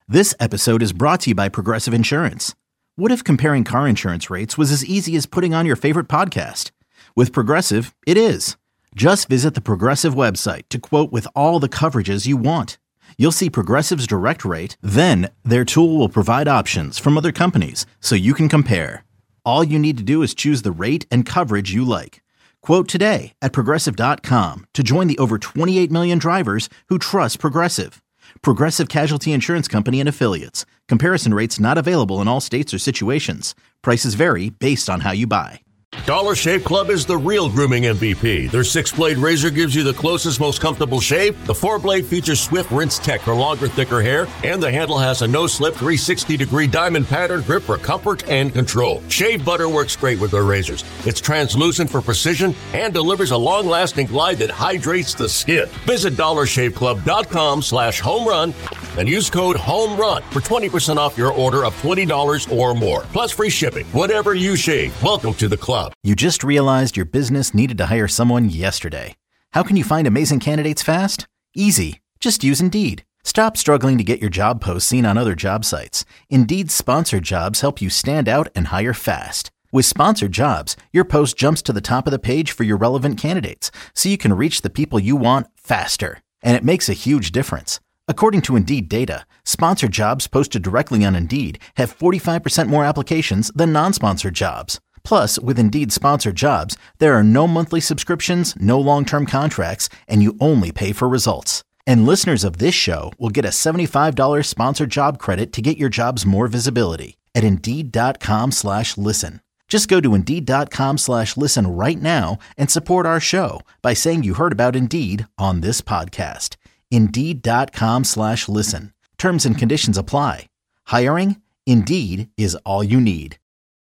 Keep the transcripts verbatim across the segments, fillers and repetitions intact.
This episode is brought to you by Progressive Insurance. What if comparing car insurance rates was as easy as putting on your favorite podcast? With Progressive, it is. Just visit the Progressive website to quote with all the coverages you want. You'll see Progressive's direct rate, then their tool will provide options from other companies so you can compare. All you need to do is choose the rate and coverage you like. Quote today at progressive dot com to join the over twenty-eight million drivers who trust Progressive. Progressive Casualty Insurance Company and Affiliates. Comparison rates not available in all states or situations. Prices vary based on how you buy. Dollar Shave Club is the real grooming M V P. Their six-blade razor gives you the closest, most comfortable shave. The four-blade features swift rinse tech for longer, thicker hair. And the handle has a no-slip three sixty degree diamond pattern grip for comfort and control. Shave butter works great with their razors. It's translucent for precision and delivers a long-lasting glide that hydrates the skin. Visit dollar shave club dot com slash home run and use code HOMERUN for twenty percent off your order of twenty dollars or more. Plus free shipping. Whatever you shave, welcome to the club. You just realized your business needed to hire someone yesterday. How can you find amazing candidates fast? Easy. Just use Indeed. Stop struggling to get your job posts seen on other job sites. Indeed's sponsored jobs help you stand out and hire fast. With sponsored jobs, your post jumps to the top of the page for your relevant candidates, so you can reach the people you want faster. And it makes a huge difference. According to Indeed data, sponsored jobs posted directly on Indeed have forty-five percent more applications than non-sponsored jobs. Plus, with Indeed sponsored jobs, there are no monthly subscriptions, no long-term contracts, and you only pay for results. And listeners of this show will get a seventy-five dollars sponsored job credit to get your jobs more visibility at Indeed.com slash listen. Just go to Indeed.com slash listen right now and support our show by saying you heard about Indeed on this podcast. Indeed.com slash listen. Terms and conditions apply. Hiring? Indeed is all you need.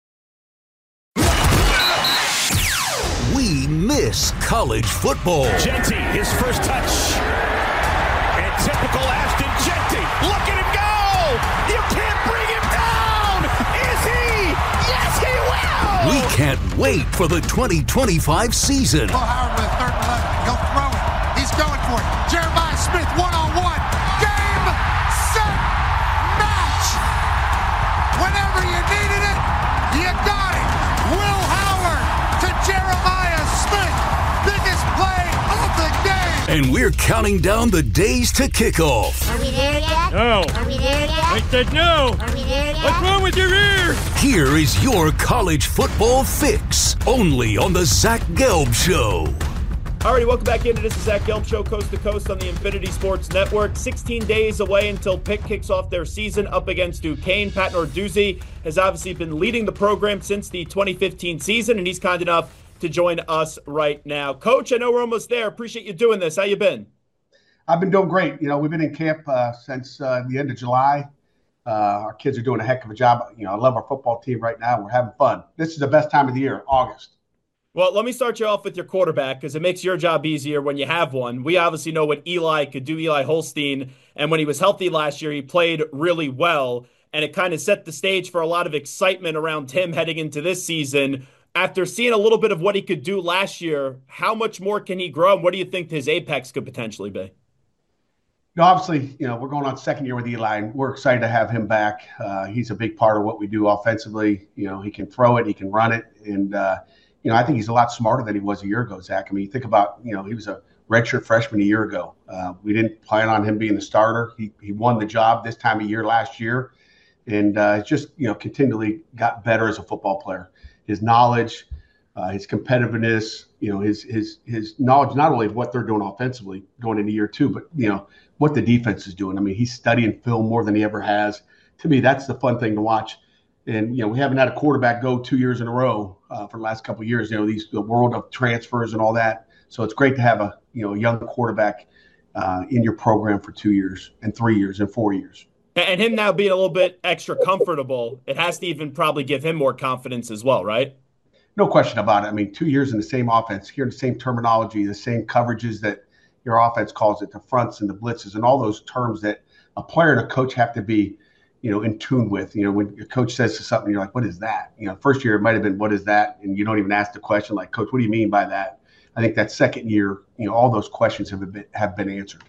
We miss college football. Jeanty, his first touch. And typical Ashton Jeanty. Look at him go! You can't bring him down! Is he? Yes, he will! We can't wait for the twenty twenty-five season. Bo Howard with third and eleven. He'll throw it. He's going for it. Jeremiah Smith one-on-one. Game, set, match. Whenever you needed it, you got it. Will Howard to Jeremiah Smith. Biggest play of the game. And we're counting down the days to kickoff. Are we there yet? No. Are we there yet? I said no. Are we there yet? What's wrong with your ear? Here is your college football fix, only on the Zach Gelb Show. All right, welcome back into this is Zach Gelb Show, coast to coast on the Infinity Sports Network. sixteen days away until Pitt kicks off their season up against Duquesne. Pat Narduzzi has obviously been leading the program since the twenty fifteen season, and he's kind enough to join us right now. Coach, I know we're almost there. Appreciate you doing this. How you been? I've been doing great. You know, we've been in camp uh, since uh, the end of July. Uh, our kids are doing a heck of a job. You know, I love our football team right now. We're having fun. This is the best time of the year, August. Well, let me start you off with your quarterback because it makes your job easier when you have one. We obviously know what Eli could do, Eli Holstein, and when he was healthy last year, he played really well, and it kind of set the stage for a lot of excitement around him heading into this season. After seeing a little bit of what he could do last year, how much more can he grow, and what do you think his apex could potentially be? You know, obviously, you know, we're going on second year with Eli, and we're excited to have him back. Uh, he's a big part of what we do offensively. You know, he can throw it, he can run it, and uh, you know, I think he's a lot smarter than he was a year ago, Zach. I mean, you think about, you know, he was a redshirt freshman a year ago. Uh, we didn't plan on him being the starter. He he won the job this time of year last year, and uh, just, you know, continually got better as a football player. His knowledge, uh, his competitiveness, you know, his his his knowledge not only of what they're doing offensively going into year two, but, you know, what the defense is doing. I mean, he's studying film more than he ever has. To me, that's the fun thing to watch. And, you know, we haven't had a quarterback go two years in a row uh, for the last couple of years, you know, these the world of transfers and all that. So it's great to have a, you know, a young quarterback uh, in your program for two years and three years and four years. And him now being a little bit extra comfortable, it has to even probably give him more confidence as well, right? No question about it. I mean, two years in the same offense, hearing the same terminology, the same coverages that your offense calls it, the fronts and the blitzes and all those terms that a player and a coach have to be, you know, in tune with. You know, when your coach says something, you're like, what is that? You know, first year it might have been, what is that? And you don't even ask the question like, Coach, what do you mean by that? I think that second year, you know, all those questions have been, have been answered.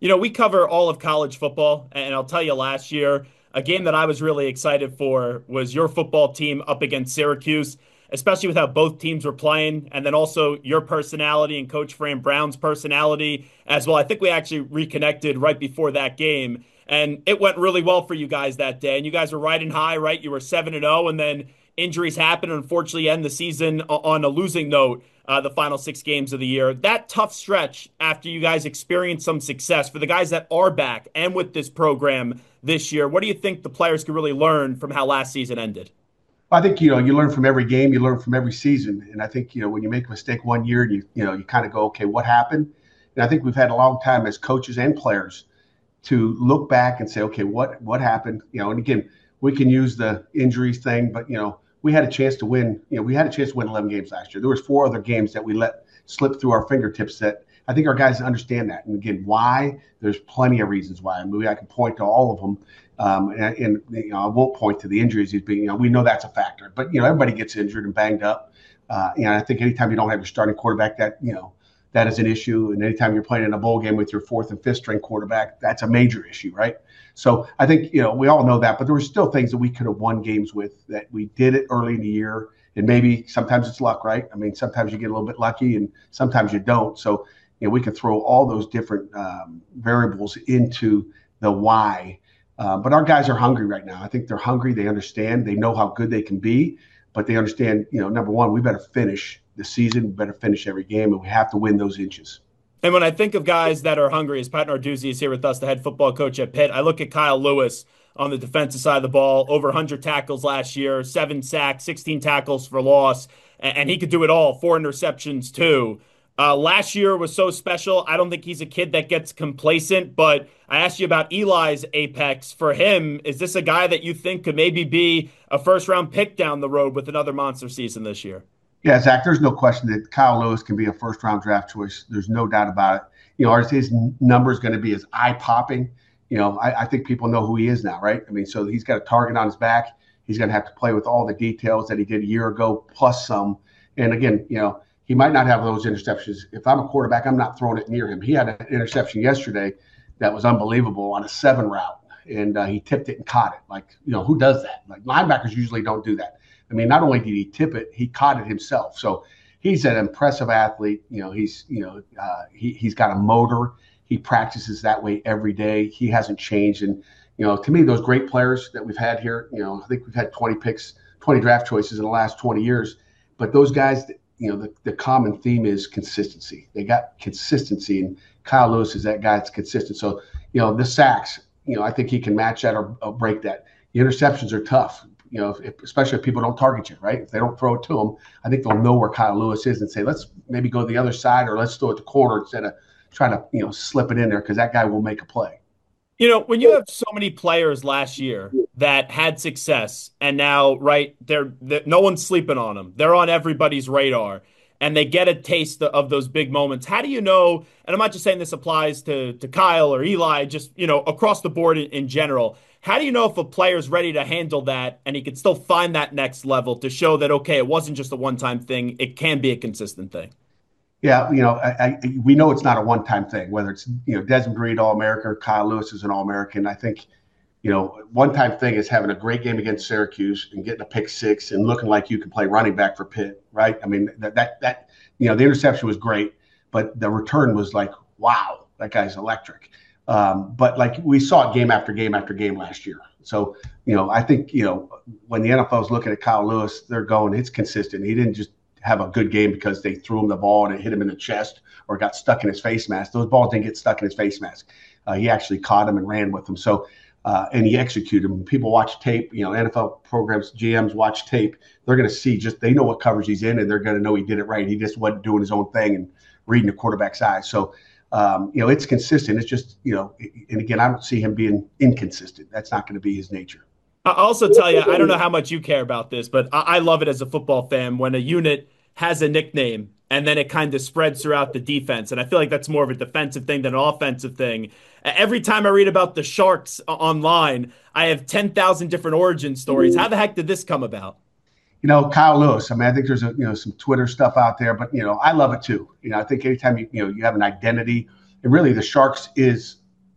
You know, we cover all of college football, and I'll tell you last year, a game that I was really excited for was your football team up against Syracuse, especially with how both teams were playing, and then also your personality and Coach Fran Brown's personality as well. I think we actually reconnected right before that game, and it went really well for you guys that day. And you guys were riding high, right? You were seven and oh, and then injuries happened, and unfortunately end the season on a losing note. Uh, the final six games of the year. That tough stretch after you guys experienced some success for the guys that are back and with this program this year, what do you think the players could really learn from how last season ended? I think, you know, you learn from every game, you learn from every season. And I think, you know, when you make a mistake one year, you, you know, you kind of go, okay, what happened? And I think we've had a long time as coaches and players to look back and say, okay, what, what happened? You know, and again, we can use the injuries thing, but, you know, we had a chance to win. You know, we had a chance to win eleven games last year. There was four other games that we let slip through our fingertips that I think our guys understand that. And again, why? There's plenty of reasons why. I mean, I can point to all of them. Um, and, and you know, I won't point to the injuries as being, you know, we know that's a factor. But, you know, everybody gets injured and banged up. Uh, you know, I think anytime you don't have your starting quarterback, that, you know, that is an issue. And anytime you're playing in a bowl game with your fourth and fifth string quarterback, that's a major issue, right? So I think, you know, we all know that, but there were still things that we could have won games with that we did it early in the year. And maybe sometimes it's luck, right? I mean, sometimes you get a little bit lucky and sometimes you don't. So, you know, we can throw all those different um, variables into the why. Uh, but our guys are hungry right now. I think they're hungry. They understand. They know how good they can be, but they understand, you know, number one, we better finish the season. We better finish every game, and we have to win those inches. And when I think of guys that are hungry, as Pat Narduzzi is here with us, the head football coach at Pitt, I look at Kyle Lewis on the defensive side of the ball, over one hundred tackles last year, seven sacks, sixteen tackles for loss, and he could do it all, four interceptions too. Uh, last year was so special. I don't think he's a kid that gets complacent, but I asked you about Eli's apex. For him, is this a guy that you think could maybe be a first-round pick down the road with another monster season this year? Yeah, Zach, there's no question that Kyle Lewis can be a first-round draft choice. There's no doubt about it. You know, his number is going to be as eye-popping. You know, I, I think people know who he is now, right? I mean, so he's got a target on his back. He's going to have to play with all the details that he did a year ago, plus some. And again, you know, he might not have those interceptions. If I'm a quarterback, I'm not throwing it near him. He had an interception yesterday that was unbelievable on a seven route, and uh, he tipped it and caught it. Like, you know, who does that? Like, linebackers usually don't do that. I mean, not only did he tip it, he caught it himself. So he's an impressive athlete. You know, he's, you know, uh, he, he's got a motor. He practices that way every day. He hasn't changed. And, you know, to me, those great players that we've had here, you know, I think we've had twenty picks, twenty draft choices in the last twenty years. But those guys, you know, the, the common theme is consistency. They got consistency. And Kyle Lewis is that guy that's consistent. So, you know, the sacks, you know, I think he can match that or, or break that. The interceptions are tough. You know, if, especially if people don't target you, right? If they don't throw it to them, I think they'll know where Kyle Lewis is and say, let's maybe go to the other side, or let's throw it to corner instead of trying to, you know, slip it in there, because that guy will make a play. You know, when you have so many players last year that had success, and now, right, they're, they're no one's sleeping on them. They're on everybody's radar, and they get a taste of those big moments. How do you know, and I'm not just saying this applies to, to Kyle or Eli, just, you know, across the board in, in general, how do you know if a player's ready to handle that and he can still find that next level to show that, okay, it wasn't just a one-time thing, it can be a consistent thing? Yeah, you know, I, I, we know it's not a one-time thing, whether it's, you know, Desmond Reed, All-American, or Kyle Lewis is an All-American. I think, you know, one-time thing is having a great game against Syracuse and getting a pick six and looking like you can play running back for Pitt, right? I mean, that, that, that you know, the interception was great, but the return was like, wow, that guy's electric. Um, but like we saw it game after game after game last year. So, you know, I think, you know, when the N F L is looking at Kyle Lewis, they're going, it's consistent. He didn't just have a good game because they threw him the ball and it hit him in the chest or got stuck in his face mask. Those balls didn't get stuck in his face mask. Uh, he actually caught him and ran with them. So, uh, and he executed them. People watch tape, you know, N F L programs, G Ms watch tape. They're going to see just, they know what coverage he's in, and they're going to know he did it right. He just wasn't doing his own thing and reading the quarterback's eyes. So, Um, you know, it's consistent. It's just, you know, and again, I don't see him being inconsistent. That's not going to be his nature. I'll also tell you, I don't know how much you care about this, but I, I love it as a football fan when a unit has a nickname and then it kind of spreads throughout the defense. And I feel like that's more of a defensive thing than an offensive thing. Every time I read about the Sharks online, I have ten thousand different origin stories. How the heck did this come about? You know, Kyle Lewis. I mean, I think there's a, you know, some Twitter stuff out there, but, you know, I love it too. You know, I think anytime you, you know, you have an identity, and really the Sharks is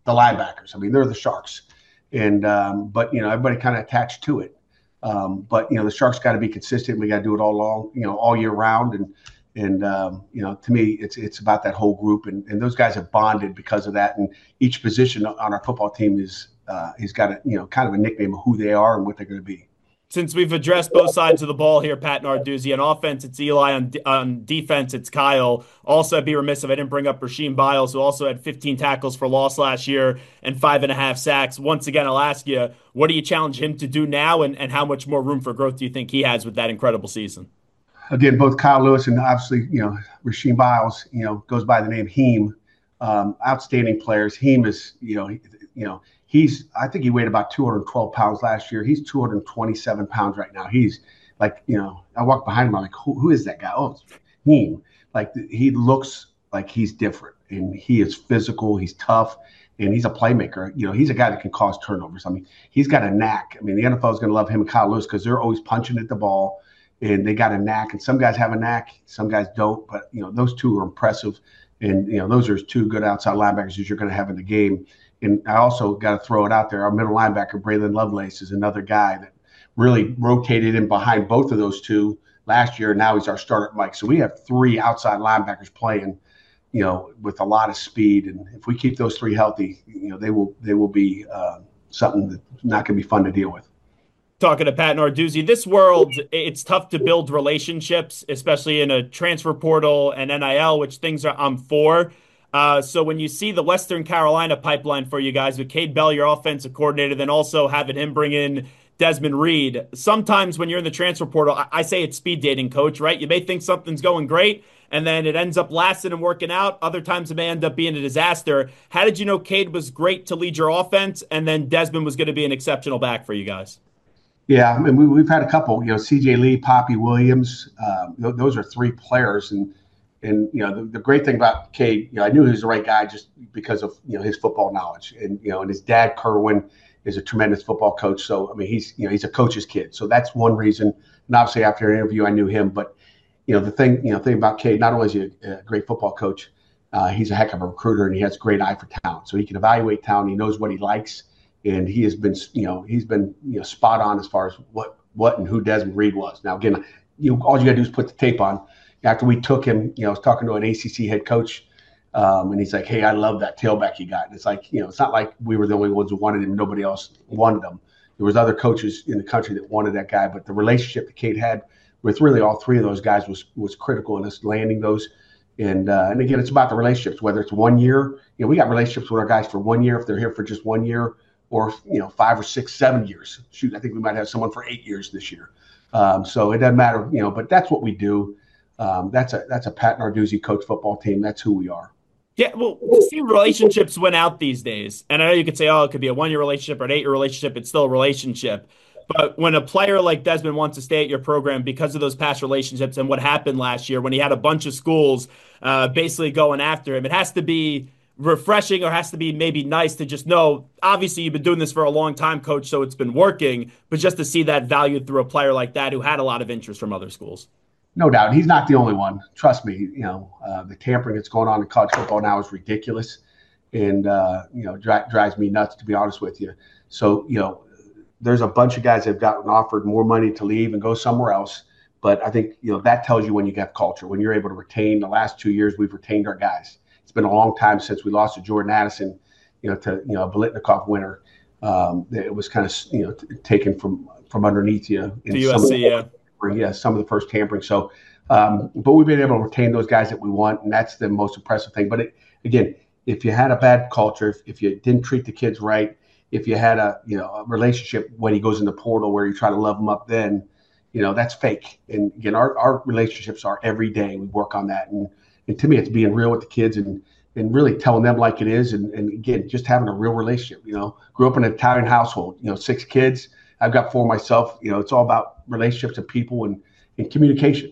the linebackers. I mean, they're the Sharks. And um, but you know, everybody kind of attached to it. Um, but you know, the Sharks got to be consistent. We got to do it all long, you know, all year round. And and um, you know, to me, it's it's about that whole group. And, and those guys have bonded because of that. And each position on our football team is uh, he's got a you know kind of a nickname of who they are and what they're going to be. Since we've addressed both sides of the ball here, Pat Narduzzi, on offense, it's Eli. On, on defense, it's Kyle. Also, I'd be remiss if I didn't bring up Rasheem Biles, who also had fifteen tackles for loss last year and five and a half sacks. Once again, I'll ask you, what do you challenge him to do now, and, and how much more room for growth do you think he has with that incredible season? Again, both Kyle Lewis and obviously, you know, Rasheem Biles, you know, goes by the name Heem. Um, outstanding players. Heem is, you know, you know, He's, I think he weighed about two hundred twelve pounds last year. He's two hundred twenty-seven pounds right now. He's like, you know, I walk behind him. I'm like, who, who is that guy? Oh, it's him. Like, he looks like he's different, and he is physical. He's tough, and he's a playmaker. You know, he's a guy that can cause turnovers. I mean, he's got a knack. I mean, the N F L is going to love him and Kyle Lewis because they're always punching at the ball, and they got a knack. And some guys have a knack, some guys don't. But, you know, those two are impressive. And, you know, those are two good outside linebackers that you're going to have in the game. And I also got to throw it out there. Our middle linebacker, Braylon Lovelace, is another guy that really rotated in behind both of those two last year. And now he's our starter at Mike. So we have three outside linebackers playing, you know, with a lot of speed. And if we keep those three healthy, you know, they will they will be uh, something that's not going to be fun to deal with. Talking to Pat Narduzzi, this world, it's tough to build relationships, especially in a transfer portal and N I L, which things are I'm for. Uh, so when you see the Western Carolina pipeline for you guys with Cade Bell, your offensive coordinator, then also having him bring in Desmond Reed, sometimes when you're in the transfer portal, I, I say it's speed dating, coach, right? You may think something's going great, and then it ends up lasting and working out. Other times it may end up being a disaster. How did you know Cade was great to lead your offense, and then Desmond was going to be an exceptional back for you guys? Yeah, I mean, we, we've had a couple, you know, C J Lee, Poppy Williams. Um, th- those are three players, and And, you know, the, the great thing about Cade, you know, I knew he was the right guy just because of, you know, his football knowledge. And, you know, and his dad, Kerwin, is a tremendous football coach. So, I mean, he's, you know, he's a coach's kid. So that's one reason. And obviously after an interview, I knew him. But, you know, the thing, you know, thing about Cade, not only is he a, a great football coach, uh, he's a heck of a recruiter, and he has a great eye for talent. So he can evaluate talent. He knows what he likes. And he has been, you know, he's been, you know, spot on as far as what, what and who Desmond Reed was. Now, again, you know, all you got to do is put the tape on. After we took him, you know, I was talking to an A C C head coach, um, and he's like, hey, I love that tailback you got. And it's like, you know, it's not like we were the only ones who wanted him. Nobody else wanted him. There was other coaches in the country that wanted that guy. But the relationship that Cade had with really all three of those guys was was critical in us landing those. And, uh, and again, it's about the relationships, whether it's one year. You know, we got relationships with our guys for one year if they're here for just one year, or, you know, five or six, seven years. Shoot, I think we might have someone for eight years this year. Um, so it doesn't matter, you know, but that's what we do. Um, that's a that's a Pat Narduzzi coach football team. That's who we are. Yeah, well, to see relationships win out these days, and I know you could say, oh, it could be a one-year relationship or an eight-year relationship. It's still a relationship. But when a player like Desmond wants to stay at your program because of those past relationships and what happened last year when he had a bunch of schools uh, basically going after him, it has to be refreshing, or has to be maybe nice to just know, obviously you've been doing this for a long time, coach, so it's been working, but just to see that valued through a player like that who had a lot of interest from other schools. No doubt. He's not the only one. Trust me, you know, uh, the tampering that's going on in college football now is ridiculous, and, uh, you know, dri- drives me nuts, to be honest with you. So, you know, there's a bunch of guys that have gotten offered more money to leave and go somewhere else. But I think, you know, that tells you when you have culture, when you're able to retain. The last two years, we've retained our guys. It's been a long time since we lost to Jordan Addison, you know, to, you know, a Biletnikoff winner. Um, it was kind of, you know, t- taken from, from underneath you. To U S C, yeah. Yeah, some of the first tampering. So, um, but we've been able to retain those guys that we want, and that's the most impressive thing. But it, again, if you had a bad culture, if, if you didn't treat the kids right, if you had a you know a relationship when he goes in the portal where you try to love him up, then you know that's fake. And again, our, our relationships are every day. We work on that, and and to me, it's being real with the kids and and really telling them like it is, and and again, just having a real relationship. You know, grew up in an Italian household. You know, six kids. I've got four myself. You know, it's all about relationships and people and, and communication.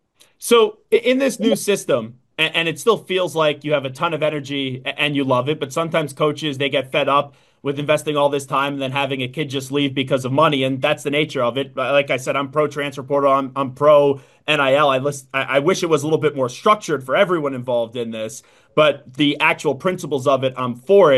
So in this new system, and, and it still feels like you have a ton of energy and you love it, but sometimes coaches, they get fed up with investing all this time and then having a kid just leave because of money. And that's the nature of it. Like I said, I'm pro transfer portal. I'm, I'm pro N I L. I, list, I, I wish it was a little bit more structured for everyone involved in this, but the actual principles of it, I'm for it.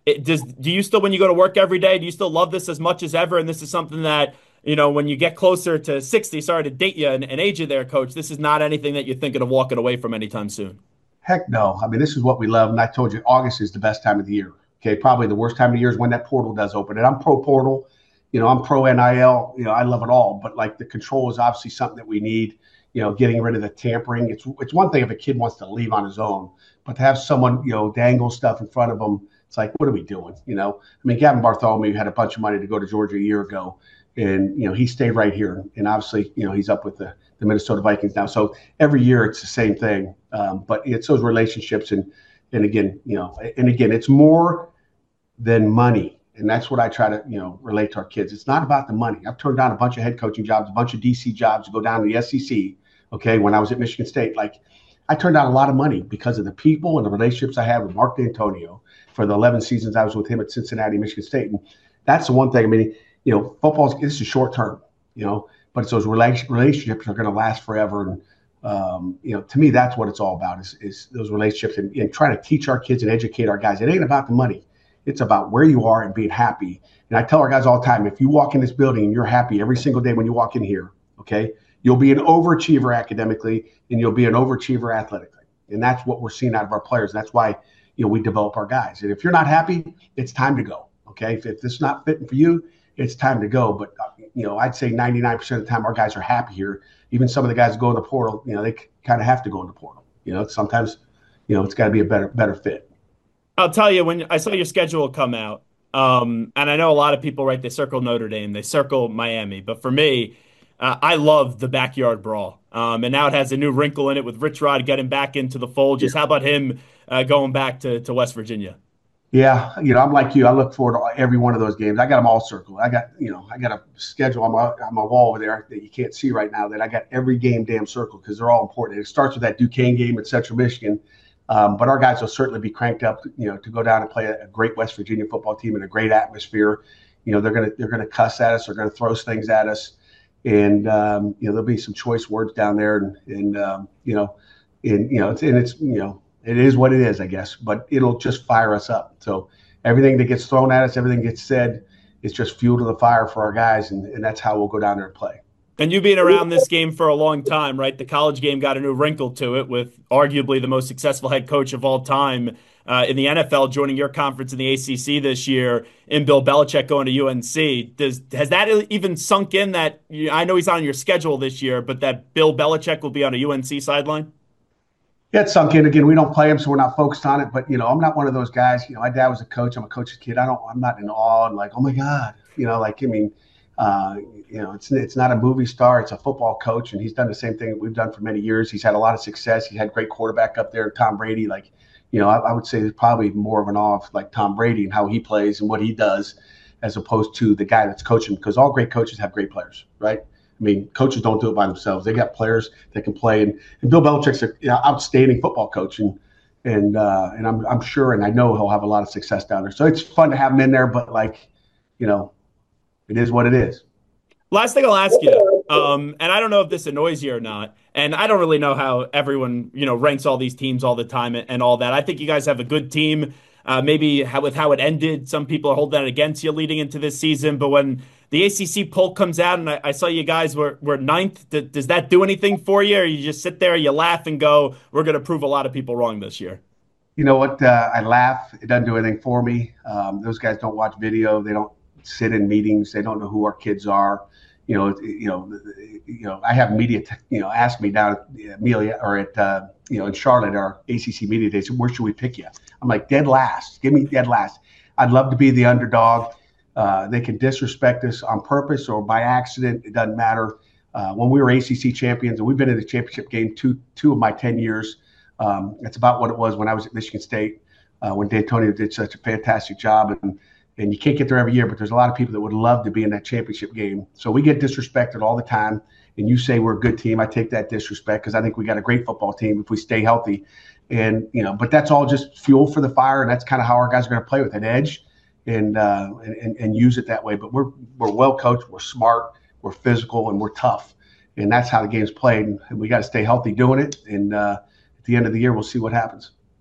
it, does do you still, when you go to work every day, do you still love this as much as ever? And this is something that, you know, when you get closer to sixty, sorry to date you and, and age you there, Coach, this is not anything that you're thinking of walking away from anytime soon. Heck no. I mean, this is what we love. And I told you, August is the best time of the year. Okay, probably the worst time of the year is when that portal does open. And I'm pro portal. You know, I'm pro N I L. You know, I love it all. But, like, the control is obviously something that we need. You know, getting rid of the tampering. It's it's one thing if a kid wants to leave on his own. But to have someone, you know, dangle stuff in front of them, it's like, what are we doing? You know, I mean, Gavin Bartholomew had a bunch of money to go to Georgia a year ago. And, you know, he stayed right here. And obviously, you know, he's up with the, the Minnesota Vikings now. So every year it's the same thing. Um, but it's those relationships. And, and again, you know, and again, it's more than money. And that's what I try to, you know, relate to our kids. It's not about the money. I've turned down a bunch of head coaching jobs, a bunch of D C jobs to go down to the S E C. Okay. When I was at Michigan State, like, I turned down a lot of money because of the people and the relationships I had with Mark D'Antonio for the eleven seasons I was with him at Cincinnati, Michigan State. And that's the one thing. I mean, you know, football, this is short term, you know, but it's those rela- relationships are going to last forever. And, um, you know, to me, that's what it's all about is, is those relationships and, and trying to teach our kids and educate our guys. It ain't about the money. It's about where you are and being happy. And I tell our guys all the time, if you walk in this building and you're happy every single day when you walk in here, okay, you'll be an overachiever academically and you'll be an overachiever athletically. And that's what we're seeing out of our players. That's why, you know, we develop our guys. And if you're not happy, it's time to go. Okay. If, if this is not fitting for you, it's time to go. But, uh, you know, I'd say ninety-nine percent of the time our guys are happy here. Even some of the guys that go in the portal, you know, they kind of have to go in the portal. You know, sometimes, you know, it's got to be a better better fit. I'll tell you, when I saw your schedule come out, um, and I know a lot of people, right, they circle Notre Dame, they circle Miami. But for me, uh, I love the backyard brawl. Um, and now it has a new wrinkle in it with Rich Rod getting back into the fold. Just how about him uh, going back to, to West Virginia? Yeah, you know, I'm like you. I look forward to every one of those games. I got them all circled. I got, you know, I got a schedule on my on my wall over there that you can't see right now. That I got every game damn circled because they're all important. And it starts with that Duquesne game at Central Michigan, um, but our guys will certainly be cranked up, you know, to go down and play a, a great West Virginia football team in a great atmosphere. You know, they're gonna they're gonna cuss at us. They're gonna throw things at us, and um, you know, there'll be some choice words down there, and and um, you know, and you know, it's and it's you know. It is what it is, I guess, but it'll just fire us up. So everything that gets thrown at us, everything gets said, is just fuel to the fire for our guys, and, and that's how we'll go down there and play. And you've been around this game for a long time, right? The college game got a new wrinkle to it with arguably the most successful head coach of all time uh, in the N F L joining your conference in the A C C this year in Bill Belichick going to U N C. Does Has that even sunk in that, I know he's on your schedule this year, but that Bill Belichick will be on a U N C sideline? Yeah, it's sunk in. Again, we don't play him, so we're not focused on it. But, you know, I'm not one of those guys. You know, my dad was a coach. I'm a coach's kid. I don't, I'm not in awe and like, oh, my God. You know, like, I mean, uh, you know, it's it's not a movie star. It's a football coach, and he's done the same thing that we've done for many years. He's had a lot of success. He's had great quarterback up there, Tom Brady. Like, you know, I, I would say there's probably more of an awe of like Tom Brady and how he plays and what he does as opposed to the guy that's coaching, because all great coaches have great players, right? I mean, coaches don't do it by themselves. They got players that can play, and, and Bill Belichick's an you know, outstanding football coach, and and uh, and I'm I'm sure, and I know he'll have a lot of success down there. So it's fun to have him in there, but like, you know, it is what it is. Last thing I'll ask you, um, and I don't know if this annoys you or not, and I don't really know how everyone you know ranks all these teams all the time and, and all that. I think you guys have a good team. Uh, maybe how, with how it ended, some people are holding that against you leading into this season. But when the A C C poll comes out and I, I saw you guys were, were ninth, th- does that do anything for you? Or you just sit there, you laugh and go, we're going to prove a lot of people wrong this year? You know what? Uh, I laugh. It doesn't do anything for me. Um, those guys don't watch video. They don't sit in meetings. They don't know who our kids are. You know, you know, you know. I have media, t- you know, ask me down at Amelia or at, uh, you know, in Charlotte, our A C C media day. Where should we pick you? I'm like, dead last. Give me dead last. I'd love to be the underdog. Uh, they can disrespect us on purpose or by accident. It doesn't matter. Uh, when we were A C C champions, and we've been in the championship game two two of my ten years. Um, it's about what it was when I was at Michigan State, uh, when D'Antonio did such a fantastic job. And and you can't get there every year, but there's a lot of people that would love to be in that championship game. So we get disrespected all the time. And you say we're a good team. I take that disrespect because I think we got a great football team if we stay healthy. And, you know, but that's all just fuel for the fire. And that's kind of how our guys are going to play with an edge and, uh, and, and use it that way. But we're, we're well coached. We're smart. We're physical and we're tough. And that's how the game's played. And we got to stay healthy doing it. And uh, at the end of the year, we'll see what happens.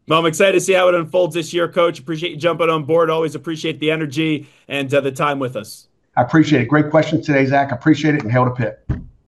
Well, I'm excited to see how it unfolds this year, Coach. Appreciate you jumping on board. Always appreciate the energy and uh, the time with us. I appreciate it. Great questions today, Zach. I appreciate it, and hail to Pitt.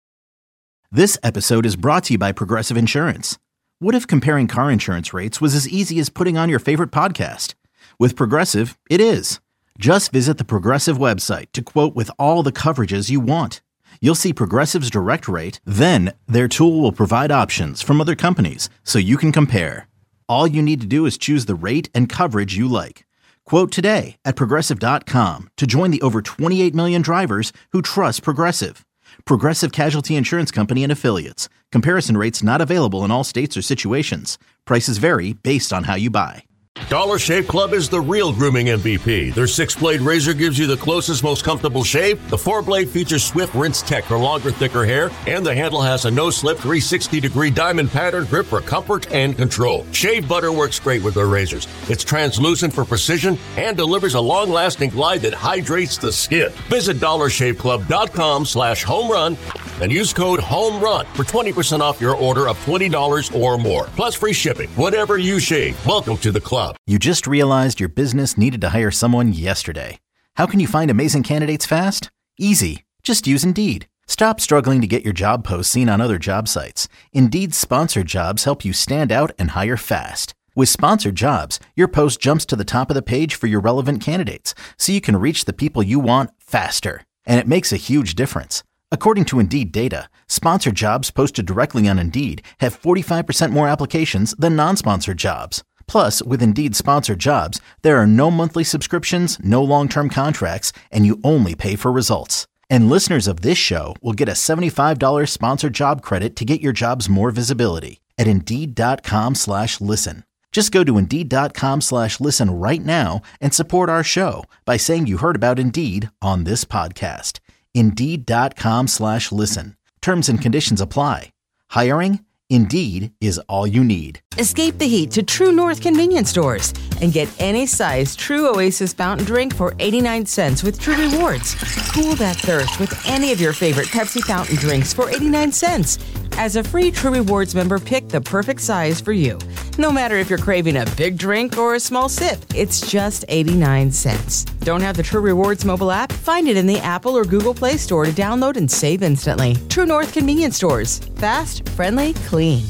This episode is brought to you by Progressive Insurance. What if comparing car insurance rates was as easy as putting on your favorite podcast? With Progressive, it is. Just visit the Progressive website to quote with all the coverages you want. You'll see Progressive's direct rate, then their tool will provide options from other companies so you can compare. All you need to do is choose the rate and coverage you like. Quote today at Progressive dot com to join the over twenty-eight million drivers who trust Progressive. Progressive Casualty Insurance Company and Affiliates. Comparison rates not available in all states or situations. Prices vary based on how you buy. Dollar Shave Club is the real grooming M V P. Their six-blade razor gives you the closest, most comfortable shave. The four-blade features Swift Rinse Tech for longer, thicker hair. And the handle has a no-slip three sixty degree diamond pattern grip for comfort and control. Shave butter works great with their razors. It's translucent for precision and delivers a long-lasting glide that hydrates the skin. Visit dollar shave club dot com slash home run and use code HOMERUN for twenty percent off your order of twenty dollars or more. Plus free shipping. Whatever you shave, welcome to the club. You just realized your business needed to hire someone yesterday. How can you find amazing candidates fast? Easy. Just use Indeed. Stop struggling to get your job posts seen on other job sites. Indeed's sponsored jobs help you stand out and hire fast. With sponsored jobs, your post jumps to the top of the page for your relevant candidates, so you can reach the people you want faster. And it makes a huge difference. According to Indeed data, sponsored jobs posted directly on Indeed have forty-five percent more applications than non-sponsored jobs. Plus, with Indeed sponsored jobs, there are no monthly subscriptions, no long-term contracts, and you only pay for results. And listeners of this show will get a seventy-five dollars sponsored job credit to get your jobs more visibility at Indeed.com slash listen. Just go to Indeed.com slash listen right now and support our show by saying you heard about Indeed on this podcast. Indeed.com slash listen. Terms and conditions apply. Hiring? Indeed is all you need. Escape the heat to True North convenience stores and get any size True Oasis fountain drink for eighty-nine cents with True Rewards. Cool that thirst with any of your favorite Pepsi fountain drinks for eighty-nine cents. As a free True Rewards member, pick the perfect size for you. No matter if you're craving a big drink or a small sip, it's just eighty-nine cents. Don't have the True Rewards mobile app? Find it in the Apple or Google Play Store to download and save instantly. True North convenience stores. Fast, friendly, clean.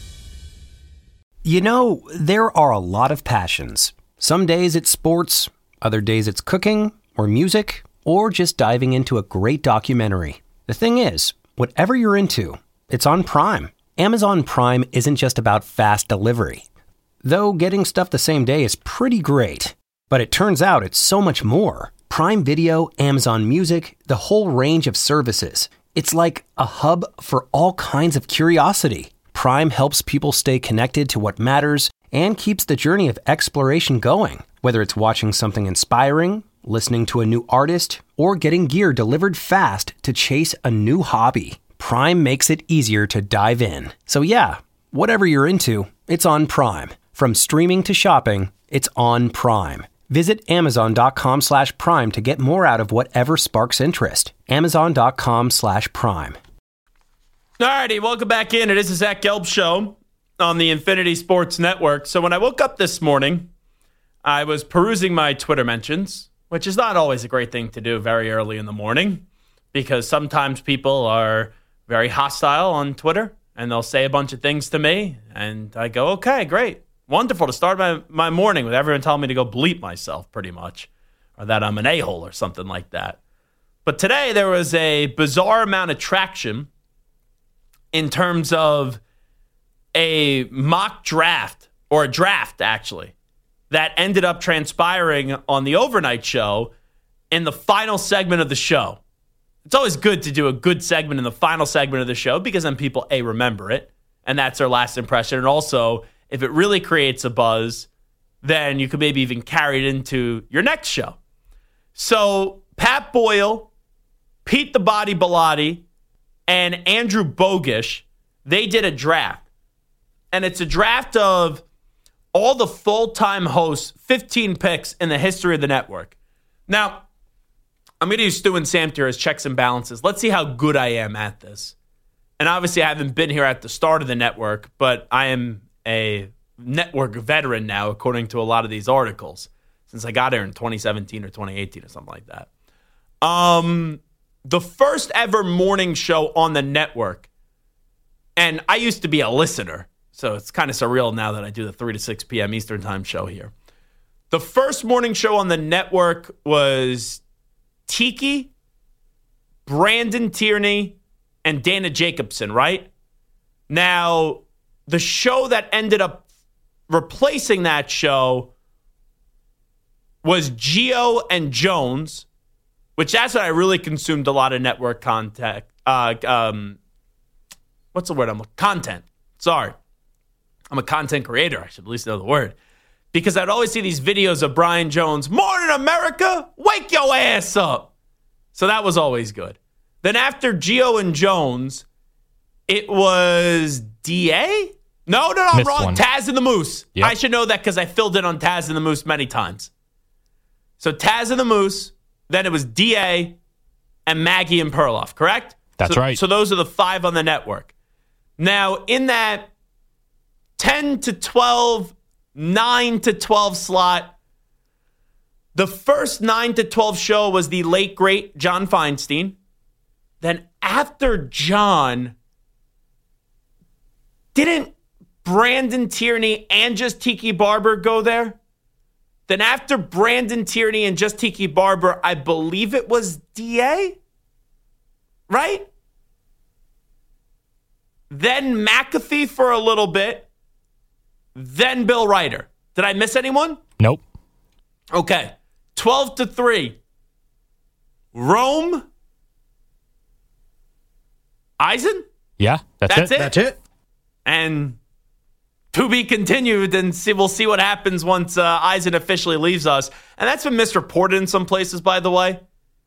You know, there are a lot of passions. Some days it's sports, other days it's cooking, or music, or just diving into a great documentary. The thing is, whatever you're into, it's on Prime. Amazon Prime isn't just about fast delivery. Though getting stuff the same day is pretty great. But it turns out it's so much more. Prime Video, Amazon Music, the whole range of services. It's like a hub for all kinds of curiosity. Prime helps people stay connected to what matters and keeps the journey of exploration going. Whether it's watching something inspiring, listening to a new artist, or getting gear delivered fast to chase a new hobby, Prime makes it easier to dive in. So yeah, whatever you're into, it's on Prime. From streaming to shopping, it's on Prime. Visit Amazon.com slash Prime to get more out of whatever sparks interest. Amazon.com slash Prime. Alrighty, welcome back in. It is the Zach Gelb Show on the Infinity Sports Network. So when I woke up this morning, I was perusing my Twitter mentions, which is not always a great thing to do very early in the morning, because sometimes people are very hostile on Twitter, and they'll say a bunch of things to me, and I go, okay, great. Wonderful to start my, my morning with everyone telling me to go bleep myself, pretty much, or that I'm an a-hole or something like that. But today there was a bizarre amount of traction in terms of a mock draft, or a draft, actually, that ended up transpiring on the overnight show in the final segment of the show. It's always good to do a good segment in the final segment of the show because then people, A, remember it, and that's their last impression. And also, if it really creates a buzz, then you could maybe even carry it into your next show. So Pat Boyle, Pete the Body Bellotti, and Andrew Bogish, they did a draft. And it's a draft of all the full-time hosts, fifteen picks in the history of the network. Now, I'm going to use Stu and Sam here as checks and balances. Let's see how good I am at this. And obviously, I haven't been here at the start of the network, but I am a network veteran now, according to a lot of these articles, since I got here in twenty seventeen or twenty eighteen or something like that. Um, the first ever morning show on the network, and I used to be a listener, so it's kind of surreal now that I do the three to six p.m. Eastern Time show here. The first morning show on the network was Tiki, Brandon Tierney, and Dana Jacobson, right? Now, the show that ended up replacing that show was Gio and Jones, which that's what I really consumed a lot of network content. Uh, um, what's the word? I'm content. Sorry. I'm a content creator. I should at least know the word. Because I'd always see these videos of Brian Jones, Morning America, wake your ass up. So that was always good. Then after Gio and Jones, it was D A? No, no, no, I'm Missed wrong. one. Taz and the Moose. Yep. I should know that because I filled in on Taz and the Moose many times. So Taz and the Moose, then it was D A and Maggie and Perloff, correct? That's so, right. So those are the five on the network. Now, in that ten to twelve, nine to twelve slot, the first nine to twelve show was the late, great John Feinstein. Then after John, didn't Brandon Tierney and just Tiki Barber go there? Then after Brandon Tierney and just Tiki Barber, I believe it was D A, right? Then McAfee for a little bit. Then Bill Ryder. Did I miss anyone? Nope. Okay. twelve to three. Rome. Eisen? Yeah, that's, That's it. it? That's it. And to be continued, and see, we'll see what happens once uh, Eisen officially leaves us. And that's been misreported in some places, by the way.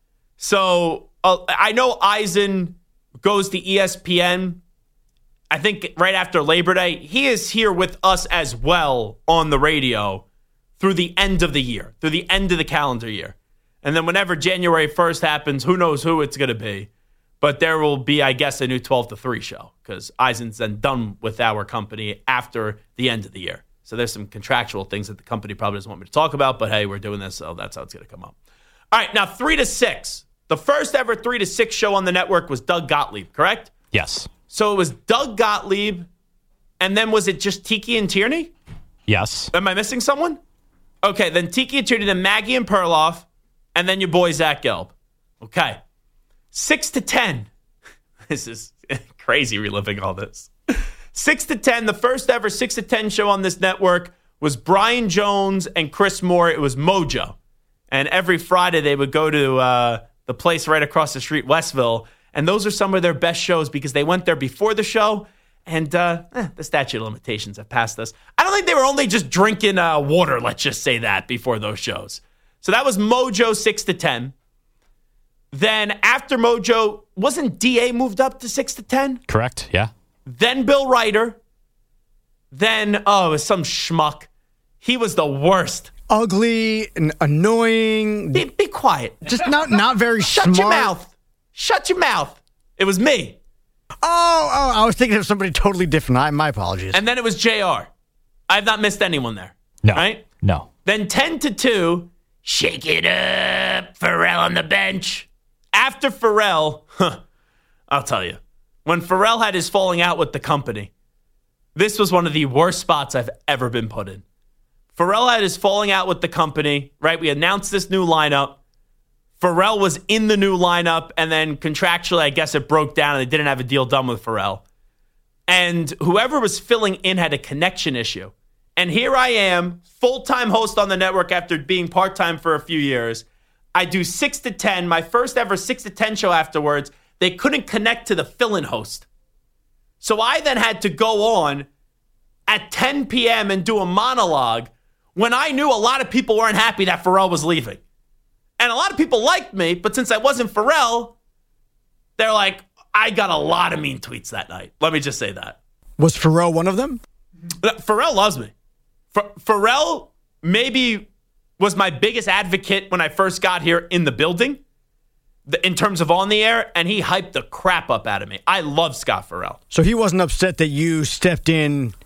So uh, I know Eisen goes to E S P N, I think right after Labor Day. He is here with us as well on the radio through the end of the year, through the end of the calendar year. And then whenever January first happens, who knows who it's going to be. But there will be, I guess, a new twelve to three show because Eisen's then done with our company after the end of the year. So there's some contractual things that the company probably doesn't want me to talk about, but hey, we're doing this, so that's how it's going to come up. All right, now three to six. The first ever three to six show on the network was Doug Gottlieb, correct? Yes. So it was Doug Gottlieb, and then was it just Tiki and Tierney? Yes. Am I missing someone? Okay, then Tiki and Tierney, then Maggie and Perloff, and then your boy Zach Gelb. Okay. Six to ten. This is crazy reliving all this. Six to ten, the first ever six to ten show on this network was Brian Jones and Chris Moore. It was Mojo. And every Friday they would go to uh, the place right across the street, Westville. And those are some of their best shows because they went there before the show. And uh, eh, the statute of limitations have passed us. I don't think they were only just drinking uh, water, let's just say that, before those shows. So that was Mojo six to ten. Then after Mojo, wasn't D A moved up to six to ten? Correct, yeah. Then Bill Ryder. Then, oh, it was some schmuck. He was the worst. Ugly and annoying. Be, be quiet. Just not, not very Shut smart. your mouth. Shut your mouth. It was me. Oh, oh, I was thinking of somebody totally different. I, my apologies. And then it was J R. I have not missed anyone there. No. Right? No. Then ten to two, shake it up, Pharrell on the bench. After Pharrell, huh, I'll tell you, when Pharrell had his falling out with the company, this was one of the worst spots I've ever been put in. Pharrell had his falling out with the company, right? We announced this new lineup. Pharrell was in the new lineup, and then contractually, I guess it broke down, and they didn't have a deal done with Pharrell. And whoever was filling in had a connection issue. And here I am, full-time host on the network after being part-time for a few years. I do six to ten, my first ever six to ten show afterwards. They couldn't connect to the fill-in host. So I then had to go on at ten p.m. and do a monologue when I knew a lot of people weren't happy that Pharrell was leaving. And a lot of people liked me, but since I wasn't Pharrell, they're like, I got a lot of mean tweets that night. Let me just say that. Was Pharrell one of them? Pharrell loves me. Ph- Pharrell maybe was my biggest advocate when I first got here in the building in terms of on the air, and he hyped the crap up out of me. I love Scott Pharrell. So he wasn't upset that you stepped in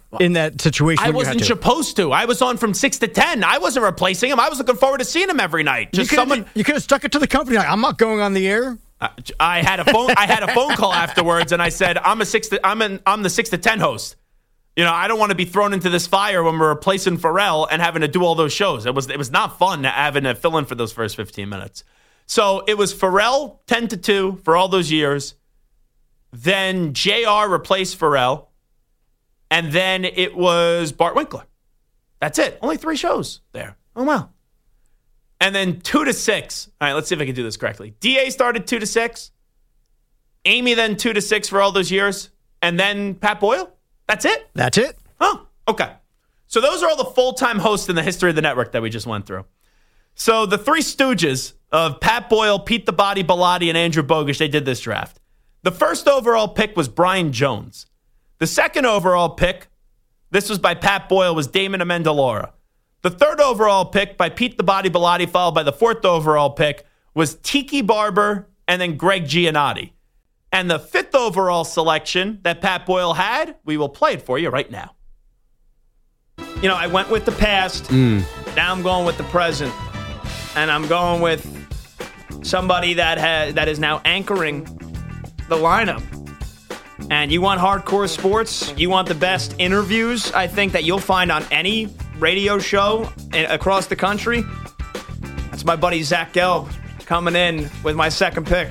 in that situation. I when you had wasn't to. supposed to. I was on from six to ten. I wasn't replacing him. I was looking forward to seeing him every night. Just you someone. You could have stuck it to the company. Like, I'm not going on the air. Uh, I had a phone. I had a phone call afterwards, and I said, "I'm a six. To, I'm an. I'm the six to ten host. You know, I don't want to be thrown into this fire when we're replacing Pharrell and having to do all those shows. It was. It was not fun having to fill in for those first fifteen minutes. So it was Pharrell ten to two for all those years. Then J R replaced Pharrell, and then it was Bart Winkler. That's it. Only three shows there. Oh wow. And then two to six. All right, let's see if I can do this correctly. D A started two to six. Amy then two to six for all those years. And then Pat Boyle. That's it? That's it. Oh, okay. So those are all the full-time hosts in the history of the network that we just went through. So the three stooges of Pat Boyle, Pete the Body Bellotti, and Andrew Bogusch, they did this draft. The first overall pick was Brian Jones. The second overall pick, this was by Pat Boyle, was Damon Amendola. The third overall pick by Pete the Body Bellotti, followed by the fourth overall pick, was Tiki Barber and then Greg Giannotti. And the fifth overall selection that Pat Boyle had, we will play it for you right now. You know, I went with the past. Mm. Now I'm going with the present. And I'm going with somebody that has, that is now anchoring the lineup. And you want hardcore sports? You want the best interviews, I think, that you'll find on any radio show across the country? That's my buddy Zach Gelb coming in with my second pick.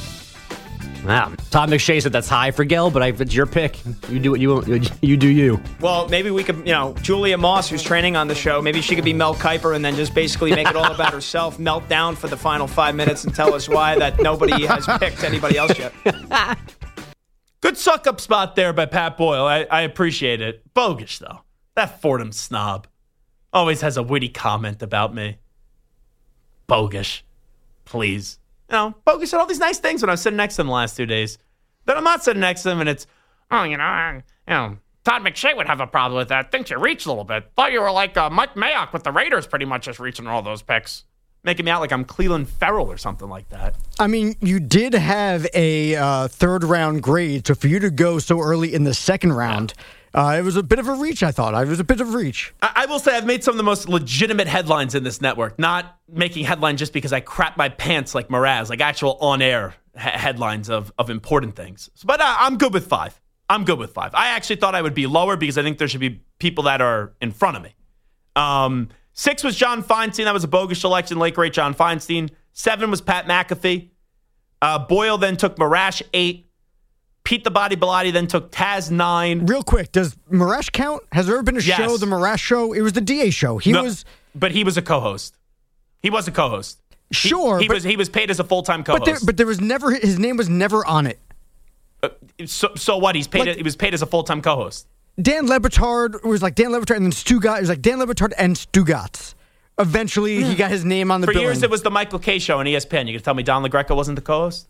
Wow. Todd McShay said that's high for Gelb, but I, it's your pick. You do what you you do you. Well, maybe we could, you know, Julia Moss, who's training on the show, maybe she could be Mel Kiper and then just basically make it all about herself, melt down for the final five minutes and tell us why that nobody has picked anybody else yet. Good suck-up spot there by Pat Boyle. I, I appreciate it. Bogusch, though. That Fordham snob always has a witty comment about me. Bogusch. Please. You know, Bogusch said all these nice things when I was sitting next to him the last two days. Then I'm not sitting next to him, and it's, oh, you know, I, you know, Todd McShay would have a problem with that. Think you reached a little bit. Thought you were like uh, Mike Mayock with the Raiders pretty much just reaching all those picks. Making me out like I'm Cleveland Ferrell or something like that. I mean, you did have a uh, third-round grade, so for you to go so early in the second round, uh, it was a bit of a reach, I thought. It was a bit of a reach. I-, I will say I've made some of the most legitimate headlines in this network, not making headlines just because I crap my pants like Mraz, like actual on-air ha- headlines of, of important things. But uh, I'm good with five. I'm good with five. I actually thought I would be lower because I think there should be people that are in front of me. Um... Six was John Feinstein. That was a bogus selection. Late great John Feinstein. Seven was Pat McAfee. Uh, Boyle then took Marash eight. Pete the Body Bellotti then took Taz nine. Real quick, does Marash count? Has there ever been a yes. show, the Marash show? It was the D A show. He no, was, but he was a co-host. He was a co-host. Sure, he, he but, was he was paid as a full-time co-host. But there, but there was never his name was never on it. Uh, so so what? He's paid. Like, he was paid as a full-time co-host. Dan Le Batard was like Dan Le Batard and then Stugatz. It was like Dan Le Batard and Stugatz. Eventually, mm. he got his name on the For billing. years, it was the Michael Kay show on E S P N. You gonna tell me Don LaGreca wasn't the co-host?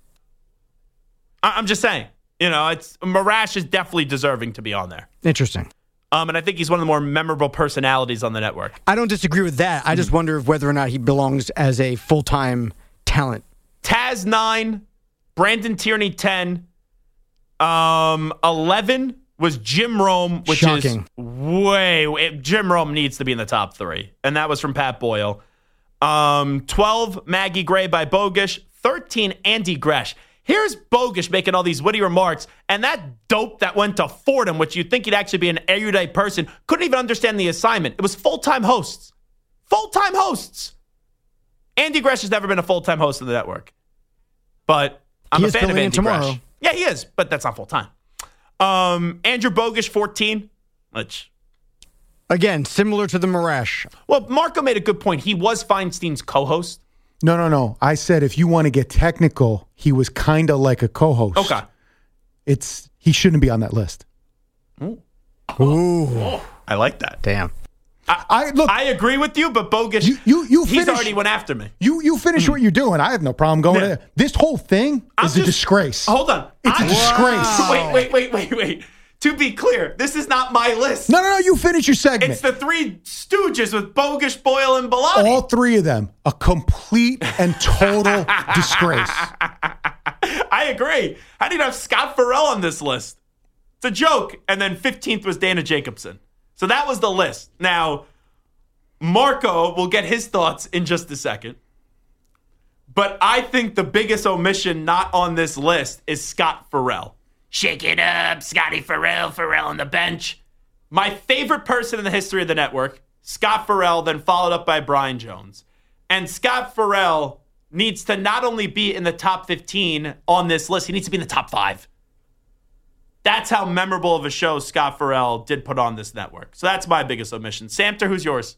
I- I'm just saying. You know, it's Marash is definitely deserving to be on there. Interesting. Um, and I think he's one of the more memorable personalities on the network. I don't disagree with that. I just mm. wonder whether or not he belongs as a full-time talent. Taz nine, Brandon Tierney ten, um, eleven was Jim Rome, which Shocking. is way, way. Jim Rome needs to be in the top three, and that was from Pat Boyle. Um, twelve, Maggie Gray by Bogusch. thirteen, Andy Gresh. Here's Bogusch making all these witty remarks, and that dope that went to Fordham, which you'd think he'd actually be an erudite person, couldn't even understand the assignment. It was full-time hosts. Full-time hosts. Andy Gresh has never been a full-time host of the network. But I'm he a fan of Andy tomorrow. Gresh. Yeah, he is, but that's not full-time. Um, Andrew Bogusch, fourteen, which... Again, similar to the Marash. Well, Marco made a good point. He was Feinstein's co-host. No, no, no. I said if you want to get technical, he was kind of like a co-host. Okay. It's he shouldn't be on that list. Ooh. Ooh. I like that. Damn. I, I look. I agree with you, but Bogusch, you, you, you he's finish, already went after me. You you finish what you're doing. I have no problem going Yeah. there. This whole thing I'm is just- a disgrace. Hold on. It's I- a disgrace. Wait, wait, wait, wait, wait. To be clear, this is not my list. No, no, no. You finish your segment. It's the three stooges with Bogusch, Boyle, and Bellotti. All three of them, a complete and total disgrace. I agree. How do you have Scott Farrell on this list? It's a joke. And then fifteenth was Dana Jacobson. So that was the list. Now, Marco will get his thoughts in just a second. But I think the biggest omission not on this list is Scott Farrell. Shake it up, Scotty Farrell, Farrell on the bench. My favorite person in the history of the network, Scott Farrell, then followed up by Brian Jones. And Scott Farrell needs to not only be in the top fifteen on this list, he needs to be in the top five. That's how memorable of a show Scott Farrell did put on this network. So that's my biggest omission. Samter, who's yours?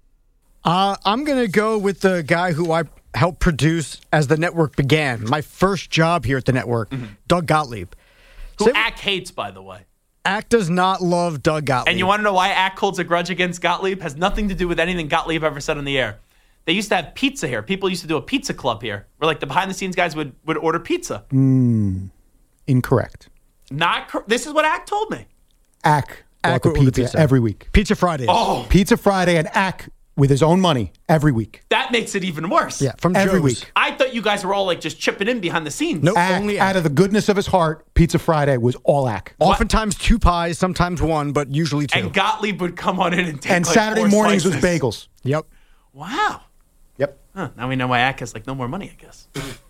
Uh, I'm going to go with the guy who I helped produce as the network began. My first job here at the network, mm-hmm. Doug Gottlieb. Who Same, Ack hates, by the way. Ack does not love Doug Gottlieb. And you want to know why Ack holds a grudge against Gottlieb? Has nothing to do with anything Gottlieb ever said on the air. They used to have pizza here. People used to do a pizza club here, where like the behind-the-scenes guys would, would order pizza. Mm, incorrect. Not. Cor- this is what Ack told me. Ack bought the pizza, pizza every week. Pizza Fridays. Oh, Pizza Friday, and Ack with his own money every week. That makes it even worse. Yeah, from every Joe's. week. I thought you guys were all like just chipping in behind the scenes. No, nope, Ack, only out Ack. of the goodness of his heart, Pizza Friday was all Ack. Oftentimes two pies, sometimes one, but usually two. And Gottlieb would come on in and take And like Saturday four mornings slices. was bagels. Yep. Wow. Yep. Huh, now we know why Ack has like no more money, I guess.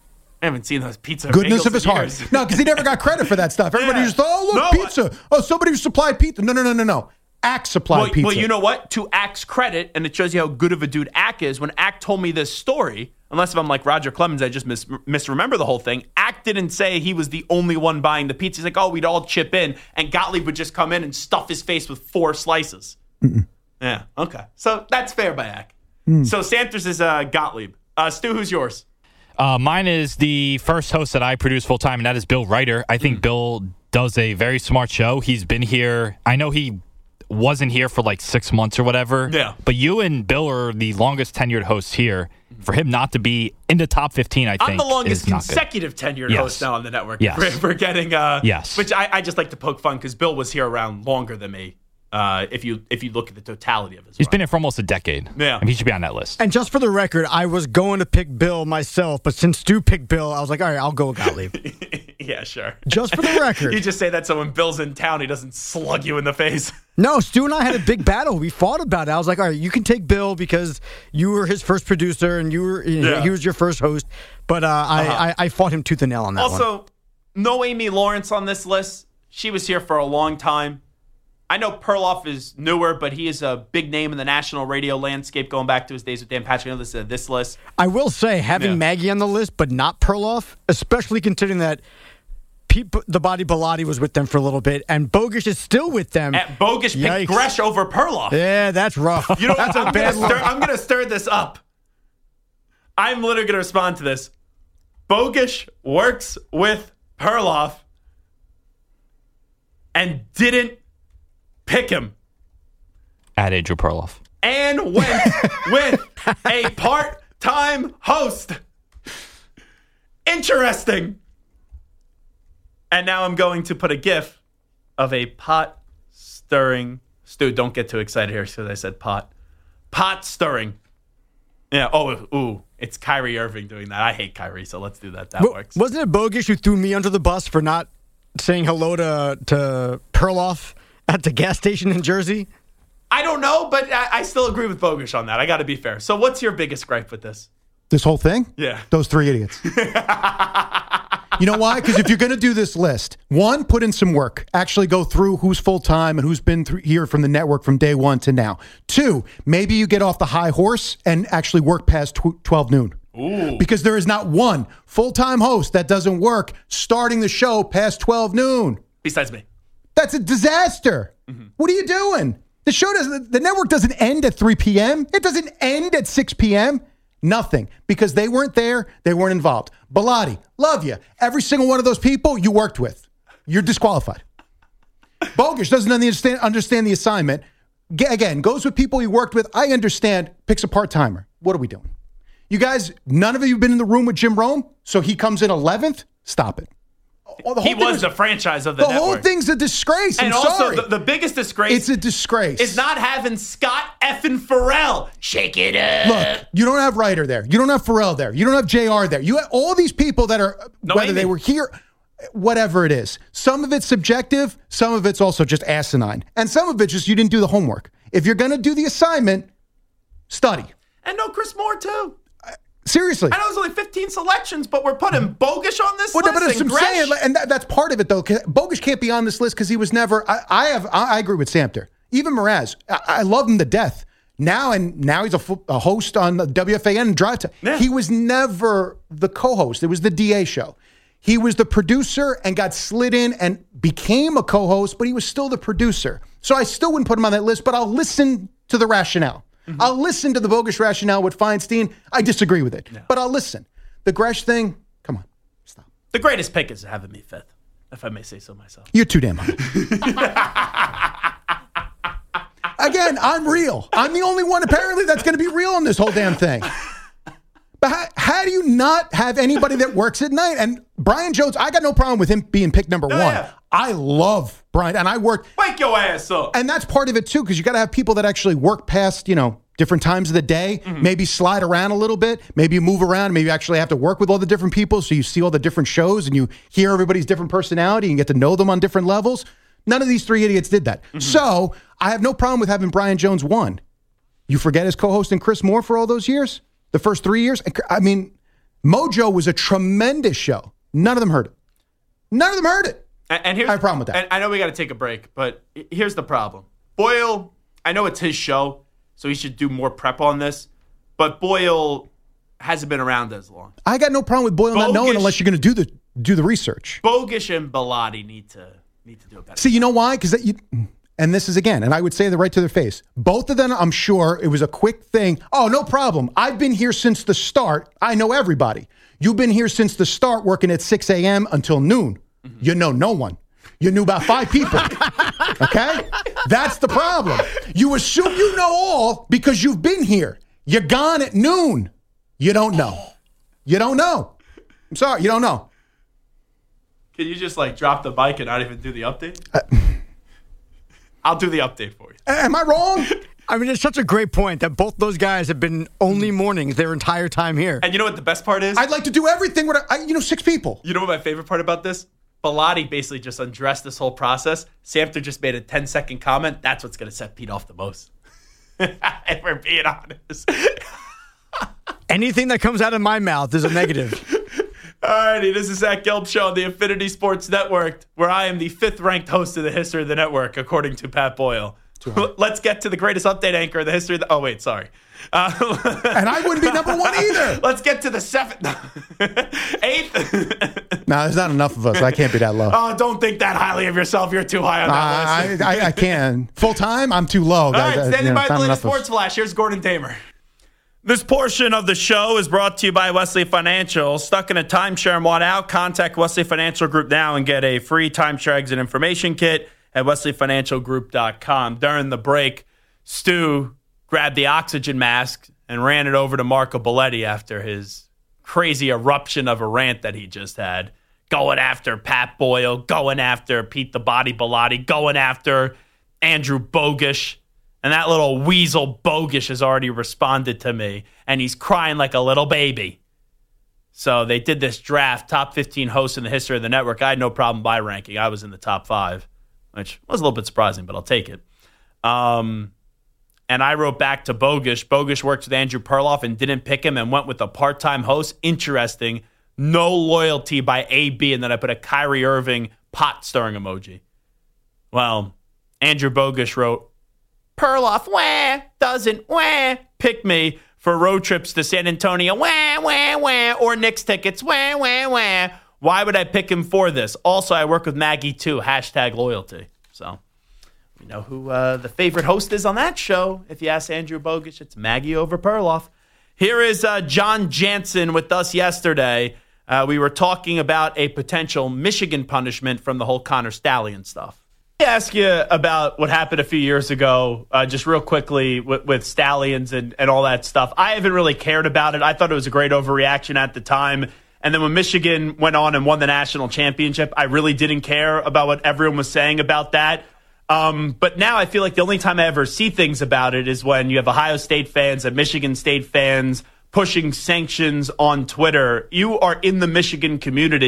I haven't seen those pizza Goodness bagels of his in heart. years. No, because he never got credit for that stuff. Everybody Yeah. just thought, oh, look, No, pizza. Oh, somebody who supplied pizza. No, no, no, no, no. Ack supplied Well, pizza. well, you know what? To Ack's credit, and it shows you how good of a dude Ack is, when Ack told me this story, unless if I'm like Roger Clemens, I just mis- misremember the whole thing, Ack didn't say he was the only one buying the pizza. He's like, oh, we'd all chip in, and Gottlieb would just come in and stuff his face with four slices. Mm-mm. Yeah, okay. So that's fair by Ack. Mm. So Sanders is uh, Gottlieb. Uh, Stu, who's yours? Uh, mine is the first host that I produce full time, and that is Bill Ryder. I think mm. Bill does a very smart show. He's been here. I know he wasn't here for like six months or whatever. Yeah. But you and Bill are the longest tenured hosts here. For him not to be in the top fifteen, I think I'm the longest is not consecutive good. tenured yes. host now on the network. Yes. For, for getting, uh, yes. Which I, I just like to poke fun because Bill was here around longer than me. Uh, if you if you look at the totality of his He's run. been here for almost a decade. Yeah. And he should be on that list. And just for the record, I was going to pick Bill myself, but since Stu picked Bill, I was like, all right, I'll go with Gottlieb. Yeah, sure. Just for the record. You just say that so when Bill's in town, he doesn't slug you in the face. No, Stu and I had a big battle. We fought about it. I was like, all right, you can take Bill because you were his first producer and you were you know, Yeah. he was your first host. But uh, Uh-huh. I, I, I fought him tooth and nail on that one. Also, no Amy Lawrence on this list. She was here for a long time. I know Perloff is newer, but he is a big name in the national radio landscape going back to his days with Dan Patrick. I know this is this list. I will say, having Yeah. Maggie on the list, but not Perloff, especially considering that Pete, the Body Bilotti was with them for a little bit, and Bogish is still with them. At Bogish picked Gresh over Perloff. Yeah, that's rough. You know, that's I'm a bad gonna stir, look. I'm going to stir this up. I'm literally going to respond to this. Bogish works with Perloff and didn't pick him. At Andrew Perloff. And went with a part-time host. Interesting. And now I'm going to put a gif of a pot stirring. Stu, don't get too excited here because I said pot. Pot stirring. Yeah. Oh, ooh. It's Kyrie Irving doing that. I hate Kyrie, so let's do that. That W- works. Wasn't it Bogish who threw me under the bus for not saying hello to, to Perloff at the gas station in Jersey? I don't know, but I, I still agree with Bogish on that. I got to be fair. So what's your biggest gripe with this? This whole thing? Yeah. Those three idiots. You know why? Because if you're going to do this list, one, put in some work. Actually go through who's full-time and who's been through here from the network from day one to now. Two, maybe you get off the high horse and actually work past tw- twelve noon. Ooh. Because there is not one full-time host that doesn't work starting the show past twelve noon. Besides me. That's a disaster. Mm-hmm. What are you doing? The show doesn't, the network doesn't end at three p.m. It doesn't end at six p.m. Nothing. Because they weren't there. They weren't involved. Bilotti, love you. Every single one of those people you worked with. You're disqualified. Bogish doesn't understand, understand the assignment. G- again, goes with people he worked with. I understand. Picks a part-timer. What are we doing? You guys, none of you have been in the room with Jim Rome, so he comes in eleventh? Stop it. Oh, he was the franchise of the, the network. whole thing's a disgrace. And I'm also, sorry. the, the biggest disgrace It's a disgrace. is not having Scott effing Farrell. Shake it up. Look, you don't have Ryder there. You don't have Farrell there. You don't have J R there. You have all these people that are, No whether Amy. they were here, whatever it is. Some of it's subjective. Some of it's also just asinine. And some of it's just you didn't do the homework. If you're going to do the assignment, study. And no Chris Moore, too. Seriously. I know there's only fifteen selections, but we're putting Bogusch on this well, list. No, but and I'm saying, and that, that's part of it, though. Bogusch can't be on this list because he was never. I, I have. I, I agree with Samter. Even Mraz, I, I love him to death. Now and now he's a, a host on the W F A N and Drive Time. Yeah. He was never the co-host. It was the D A show. He was the producer and got slid in and became a co-host, but he was still the producer. So I still wouldn't put him on that list, but I'll listen to the rationale. Mm-hmm. I'll listen to the Bogusch rationale with Feinstein. I disagree with it, no. but I'll listen. The Gresh thing, come on, stop. The greatest pick is having me fifth, if I may say so myself. You're too damn high. Again, I'm real. I'm the only one apparently that's going to be real on this whole damn thing. But how, how do you not have anybody that works at night? And Brian Jones, I got no problem with him being picked number oh, one. Yeah. I love Brian, and I work. Wake your ass up. And that's part of it, too, because you got to have people that actually work past, you know, different times of the day, mm-hmm. maybe slide around a little bit, maybe you move around, maybe you actually have to work with all the different people so you see all the different shows and you hear everybody's different personality and get to know them on different levels. None of these three idiots did that. Mm-hmm. So I have no problem with having Brian Jones one. You forget his co-host and Chris Moore for all those years? The first three years? I mean, Mojo was a tremendous show. None of them heard it. None of them heard it. And, and here's, I have a problem with that. And I know we got to take a break, but here's the problem. Boyle, I know it's his show, so he should do more prep on this, but Boyle hasn't been around as long. I got no problem with Boyle Bogusch, not knowing unless you're going to do the do the research. Bogusch and Bellotti need to need to do it better. See, you know why? Because you. And this is, again, and I would say that right to their face. Both of them, I'm sure, it was a quick thing. Oh, no problem. I've been here since the start. I know everybody. You've been here since the start working at six a.m. until noon. Mm-hmm. You know no one. You knew about five people. Okay? That's the problem. You assume you know all because you've been here. You're gone at noon. You don't know. You don't know. I'm sorry. You don't know. Can you just, like, drop the mic and not even do the update? Uh, I'll do the update for you. Am I wrong? I mean, it's such a great point that both those guys have been only mornings their entire time here. And you know what the best part is? I'd like to do everything with, I, you know, six people. You know what my favorite part about this? Bellotti basically just undressed this whole process. Samter just made a ten-second comment. That's what's going to set Pete off the most. If we're being honest. Anything that comes out of my mouth is a negative. Alrighty, this is Zach Gelb Show on the Infinity Sports Network, where I am the fifth-ranked host of the history of the network, according to Pat Boyle. Let's get to the greatest update anchor in the history of the... Oh, wait, sorry. Uh, and I wouldn't be number one either. Let's get to the seventh... Eighth... No, there's not enough of us. I can't be that low. Oh, don't think that highly of yourself. You're too high on that uh, list. I, I, I can. Full-time, I'm too low. All right, standing you know, by the latest of... sports flash. Here's Gordon Damer. This portion of the show is brought to you by Wesley Financial. Stuck in a timeshare and want out? Contact Wesley Financial Group now and get a free timeshare exit information kit at wesley financial group dot com. During the break, Stu grabbed the oxygen mask and ran it over to Marco Bellotti after his crazy eruption of a rant that he just had. Going after Pat Boyle, going after Pete the Body Bellotti, going after Andrew Bogusch. And that little weasel Bogusch has already responded to me, and he's crying like a little baby. So they did this draft, top fifteen hosts in the history of the network. I had no problem by ranking. I was in the top five, which was a little bit surprising, but I'll take it. Um, and I wrote back to Bogusch. Bogusch worked with Andrew Perloff and didn't pick him and went with a part-time host. Interesting. No loyalty by A B, and then I put a Kyrie Irving pot-stirring emoji. Well, Andrew Bogusch wrote, Perloff, wah, doesn't, wah, pick me for road trips to San Antonio, wah, wah, wah, or Knicks tickets, wah, wah, wah. Why would I pick him for this? Also, I work with Maggie, too, hashtag loyalty. So, we know who uh, the favorite host is on that show. If you ask Andrew Bogusch, it's Maggie over Perloff. Here is uh, John Jansen with us yesterday. Uh, we were talking about a potential Michigan punishment from the whole Connor Stallion stuff. Let me ask you about what happened a few years ago, uh, just real quickly with, with Stallions and, and all that stuff. I haven't really cared about it. I thought it was a great overreaction at the time. And then when Michigan went on and won the national championship, I really didn't care about what everyone was saying about that. Um, but now I feel like the only time I ever see things about it is when you have Ohio State fans and Michigan State fans pushing sanctions on Twitter. You are in the Michigan community.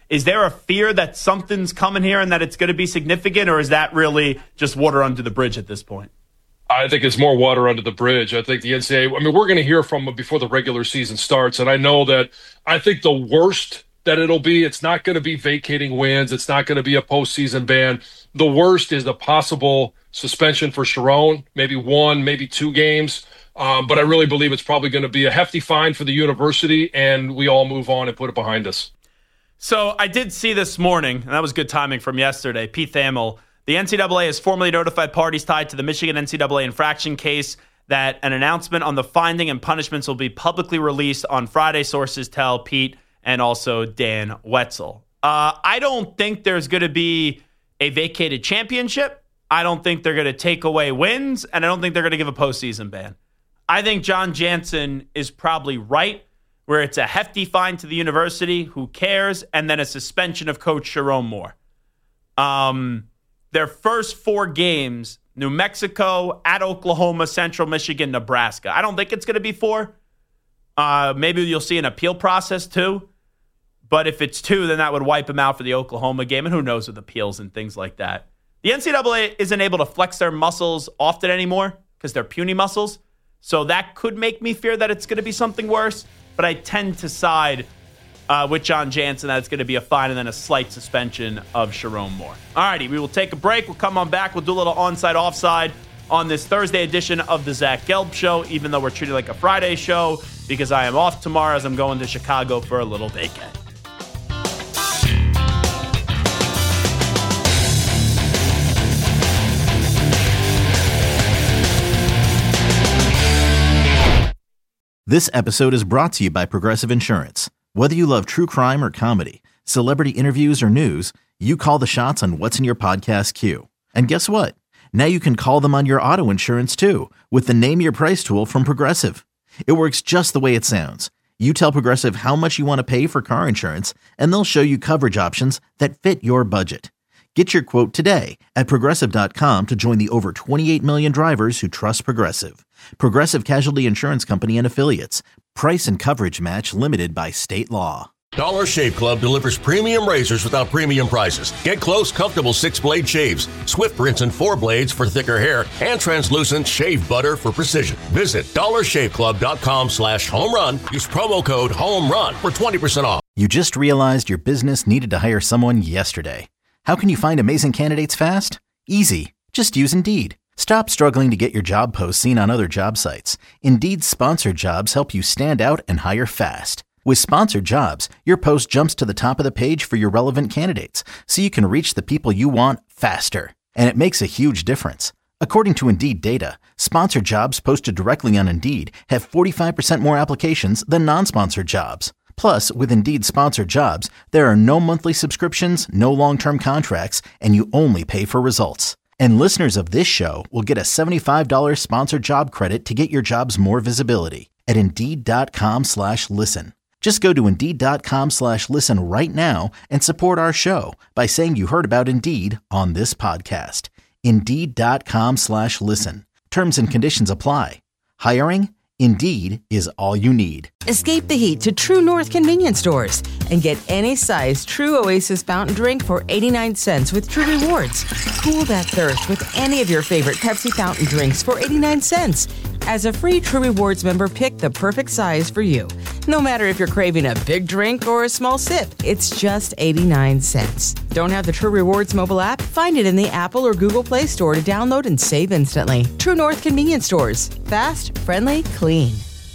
Is there a fear that something's coming here and that it's going to be significant, or is that really just water under the bridge at this point? I think it's more water under the bridge. I think the N C double A, I mean, we're going to hear from them before the regular season starts. And I know that I think the worst that it'll be, it's not going to be vacating wins. It's not going to be a postseason ban. The worst is the possible suspension for Sharon, maybe one, maybe two games. Um, but I really believe it's probably going to be a hefty fine for the university, and we all move on and put it behind us. So I did see this morning, and that was good timing from yesterday, Pete Thamel. The N C double A has formally notified parties tied to the Michigan N C double A infraction case that an announcement on the finding and punishments will be publicly released on Friday, sources tell Pete and also Dan Wetzel. Uh, I don't think there's going to be a vacated championship. I don't think they're going to take away wins, and I don't think they're going to give a postseason ban. I think John Jansen is probably right, where it's a hefty fine to the university, who cares, and then a suspension of Coach Sharon Moore. Um... Their first four games, New Mexico, at Oklahoma, Central Michigan, Nebraska. I don't think it's going to be four. Uh, maybe you'll see an appeal process too. But if it's two, then that would wipe them out for the Oklahoma game. And who knows with appeals and things like that. The N C double A isn't able to flex their muscles often anymore because they're puny muscles. So that could make me fear that it's going to be something worse. But I tend to side Uh, with John Jansen, that it's going to be a fine and then a slight suspension of Sharon Moore. All righty, we will take a break. We'll come on back. We'll do a little onside, offside on this Thursday edition of the Zach Gelb Show, even though we're treated like a Friday show, because I am off tomorrow as I'm going to Chicago for a little vacay. This episode is brought to you by Progressive Insurance. Whether you love true crime or comedy, celebrity interviews or news, you call the shots on what's in your podcast queue. And guess what? Now you can call them on your auto insurance too, with the Name Your Price tool from Progressive. It works just the way it sounds. You tell Progressive how much you want to pay for car insurance, and they'll show you coverage options that fit your budget. Get your quote today at Progressive dot com to join the over twenty-eight million drivers who trust Progressive. Progressive Casualty Insurance Company and Affiliates. Price and coverage match limited by state law. Dollar Shave Club delivers premium razors without premium prices. Get close, comfortable six-blade shaves, swift rinse and four blades for thicker hair, and translucent shave butter for precision. Visit dollar shave club dot com slash home run. Use promo code HOMERUN for twenty percent off. You just realized your business needed to hire someone yesterday. How can you find amazing candidates fast? Easy. Just use Indeed. Stop struggling to get your job posts seen on other job sites. Indeed's sponsored jobs help you stand out and hire fast. With sponsored jobs, your post jumps to the top of the page for your relevant candidates, so you can reach the people you want faster. And it makes a huge difference. According to Indeed data, sponsored jobs posted directly on Indeed have forty-five percent more applications than non-sponsored jobs. Plus, with Indeed sponsored jobs, there are no monthly subscriptions, no long-term contracts, and you only pay for results. And listeners of this show will get a seventy-five dollars sponsored job credit to get your jobs more visibility at Indeed.com slash listen. Just go to Indeed.com slash listen right now and support our show by saying you heard about Indeed on this podcast. Indeed.com slash listen. Terms and conditions apply. Hiring? Indeed is all you need. Escape the heat to True North convenience stores and get any size True Oasis fountain drink for eighty-nine cents with True Rewards. Cool that thirst with any of your favorite Pepsi fountain drinks for eighty-nine cents. As a free True Rewards member, pick the perfect size for you. No matter if you're craving a big drink or a small sip, it's just eighty-nine cents. Don't have the True Rewards mobile app? Find it in the Apple or Google Play Store to download and save instantly. True North convenience stores. Fast, friendly, clean.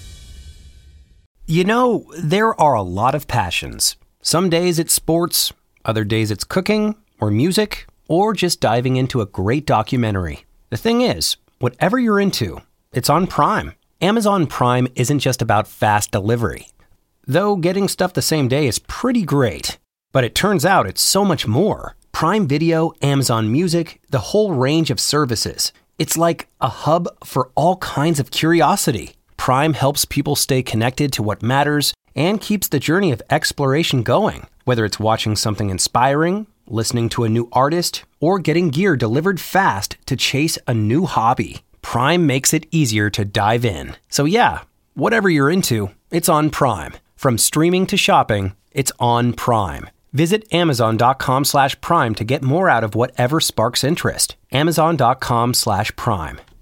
You know, there are a lot of passions. Some days it's sports, other days it's cooking or music, or just diving into a great documentary. The thing is, whatever you're into, it's on Prime. Amazon Prime isn't just about fast delivery. Though getting stuff the same day is pretty great. But it turns out it's so much more. Prime Video, Amazon Music, the whole range of services. It's like a hub for all kinds of curiosity. Prime helps people stay connected to what matters and keeps the journey of exploration going. Whether it's watching something inspiring, listening to a new artist, or getting gear delivered fast to chase a new hobby, Prime makes it easier to dive in. So yeah, whatever you're into, it's on Prime. From streaming to shopping, it's on Prime. Visit amazon.com slash prime to get more out of whatever sparks interest. Amazon.com slash prime.